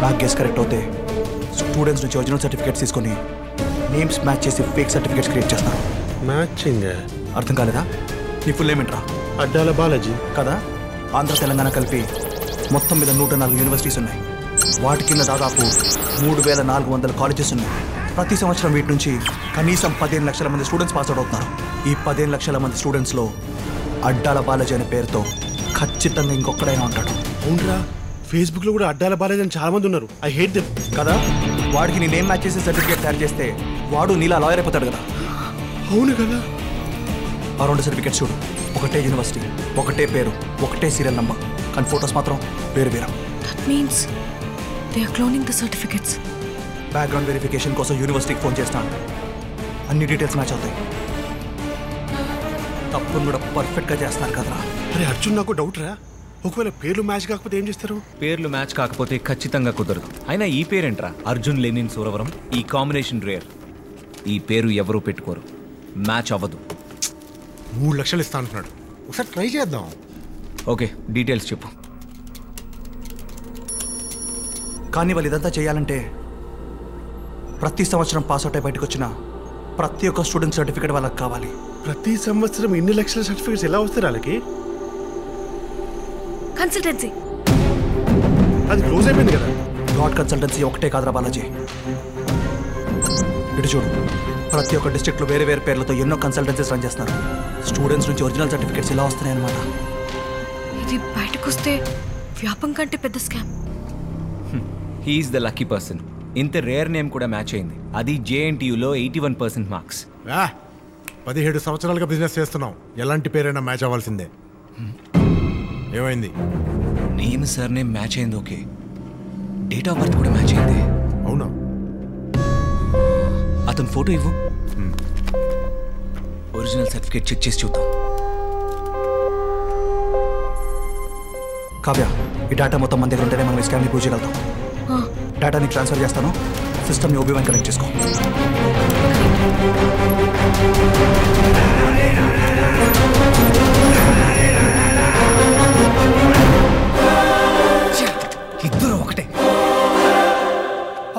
నా guess correct అవుతే students నుంచి ఒరిజినల్ సర్టిఫికేట్స్ తీసుకొని నేమ్స్ మ్యాచ్ చేసి ఫేక్ సర్టిఫికేట్స్ క్రియేట్ చేస్తారు. మ్యాచింగ్ అర్థం కాలేదా? నీ ఫుల్ నేమ్ ఏంట్రా? అడ్డాల బాలాజీ కదా. ఆంధ్ర తెలంగాణ కలిపి మొత్తం మీద 104 యూనివర్సిటీస్ ఉన్నాయి. వాటి కింద దాదాపు 3400 కాలేజెస్ ఉన్నాయి. ప్రతి సంవత్సరం వీటి నుంచి కనీసం 15 లక్షల మంది స్టూడెంట్స్ పాస్ అవుట్ అవుతున్నారు. ఈ 15 లక్షల మంది స్టూడెంట్స్లో అడ్డాల బాలాజీ అనే పేరుతో ఖచ్చితంగా ఇంకొకడైనా ఉంటాడు. అవునరా, ఫేస్బుక్ లో కూడా అడ్డాల బాలాజీ అని చాలా మంది ఉన్నారు. I hate them. కదా, వాడికి నీ నేమ్ మ్యాచ్ చేసి సర్టిఫికేట్ తయారు చేస్తే వాడు నీలా లాయర్ అయిపోతాడు కదా. అవును కదా. ఆ 2 సర్టిఫికేట్స్ చూడు, ఒకటే యూనివర్సిటీ, ఒకటే పేరు, ఒకటే సీరియల్ నంబర్, కానీ ఫొటోస్ మాత్రం వేరు వేరు. That means they are cloning the certificates. Background verification కోసం యూనివర్సిటీకి ఫోన్ చేస్తాను. అన్ని డీటెయిల్స్ మ్యాచ్ అవుతాయి. తప్పును కూడా పర్ఫెక్ట్గా చేస్తున్నారు కదరా. అరే అర్జున్, నాకు డౌట్ రా, ఒకవేళ పేర్లు మ్యాచ్ కాకపోతే ఏం చేస్తారు? పేర్లు మ్యాచ్ కాకపోతే ఖచ్చితంగా కుదరదు. అయినా ఈ పేరేంట్రా, అర్జున్ లెనిన్ సూరవరం? ఈ కాంబినేషన్ రేర్. ఈ పేరు ఎవరూ పెట్టుకోరు, మ్యాచ్ అవ్వదు. 3 లక్షలు ఇస్తా అంటున్నాడు, ఒకసారి ట్రై చేద్దాం. ఓకే, డీటెయిల్స్ చెప్పు. కానీ వాళ్ళు ఇదంతా చేయాలంటే ప్రతి సంవత్సరం పాస్ అవుట్ అయి బయటకు వచ్చిన ప్రతి ఒక్క స్టూడెంట్ సర్టిఫికేట్ వాళ్ళకి కావాలి. ప్రతి సంవత్సరం ఇన్ని లక్షల సర్టిఫికేట్స్ ఎలా వస్తాయి వాళ్ళకి? Consultancy. అది క్లోజ్ అయిపోయింది కదా. గాడ్ కన్సల్టెన్సీ ఒకటే కాదురా బాలాజీ. ఇటు చూడు, ప్రతి ఒక్క డిస్ట్రిక్ట్లో వేరే వేరే పేర్లతో ఎన్నో కన్సల్టెన్సీస్ రన్ చేస్తున్నారు. స్టూడెంట్స్ నుంచి ఒరిజినల్ సర్టిఫికేట్స్ ఇలా వస్తున్నాయి అన్నమాట. ఇది బయటకు వస్తే వ్యాపం కంటే పెద్ద scam. He's the lucky person. ఇంత రేర్ నేమ్ కూడా మ్యాచ్ అయింది, అది JNTUలో 81% మార్క్స్. 17 సంవత్సరాలుగా బిజినెస్ చేస్తున్నాం, ఎలాంటి పేరైనా మ్యాచ్ అవ్వాల్సిందే. ఏమైంది? నేమ్ సార్ నేమ్ మ్యాచ్ అయింది, ఓకే. డేట్ ఆఫ్ బర్త్ కూడా మ్యాచ్ అయింది. అవునా? అతని ఫోటో ఇవ్వు, ఒరిజినల్ సర్టిఫికేట్ చెక్ చేసి చూద్దాం. కావ్య, ఈ డేటా మొత్తం మన దగ్గర ఉంటేనే మనం ఈ స్కామ్ని ప్రూవ్ చేయగలుగుతాం. డేటాని ట్రాన్స్ఫర్ చేస్తాను, సిస్టమ్ని OB1 కనెక్ట్ చేసుకో.